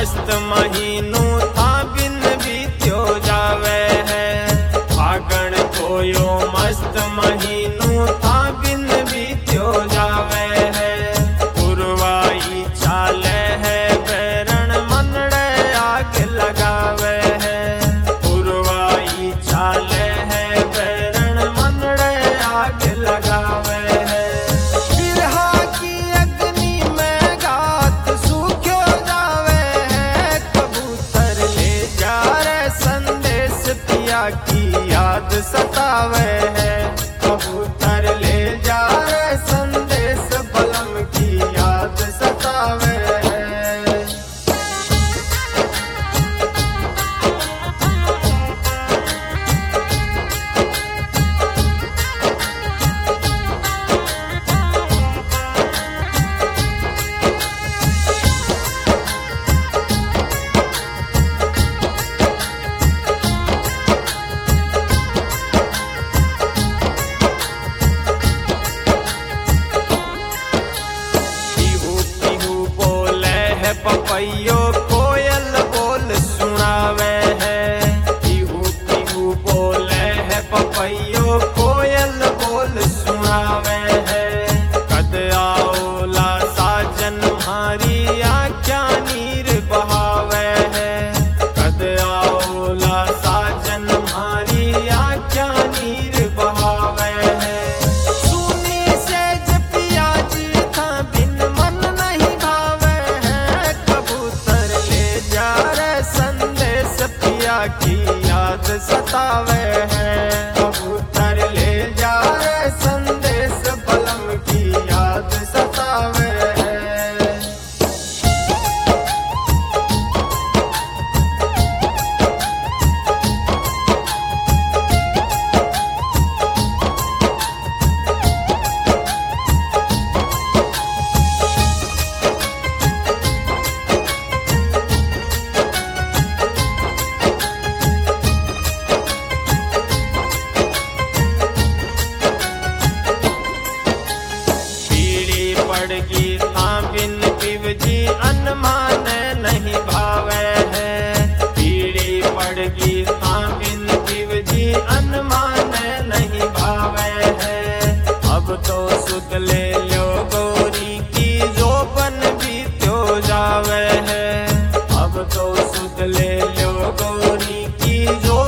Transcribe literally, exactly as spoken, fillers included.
मस्त महीनू था बिन बीत्यो जावे है। फागण कोयो मस्त महीनू था बिन बीत्यो जावे है। पुरवाई चाले है बैरण मनड़े आग लगावे है। पुरवाई चाले है बैरण मनड़े आग लगावे है। बिरहा की अग्नि में गात सूख्यो जावे है। कबूतर ले जा रे संदेश पिया की याद सतावे है। कबूतर ले जा रे संदेश बलम की याद सतावे है। पपैयो कोयल बोल सुनावे है। पीहू पीहू बोले है पपैयो कोयल बोल सुनावे है। कद आओला साजन मारी आख्या नीर बहावे है। कद आओला साजन मारी आख्या नीर बहावे है। सुनी से जपिया जी था बिन मन नहीं भावे है। कबूतर ले जा रे संदेश पिया की याद सतावे है। कबूतर ले जा रे संदेश बलम की याद सतावे है। पड़गी था बिन पिवजी अनमान नहीं भावे है। पीड़ी पड़गी था बिन पिवजी अनमान नहीं भावे है। अब तो सुध ले लो गौरी की जोबन भी त्यो जावे है। अब तो सुध ले लो गौरी की जो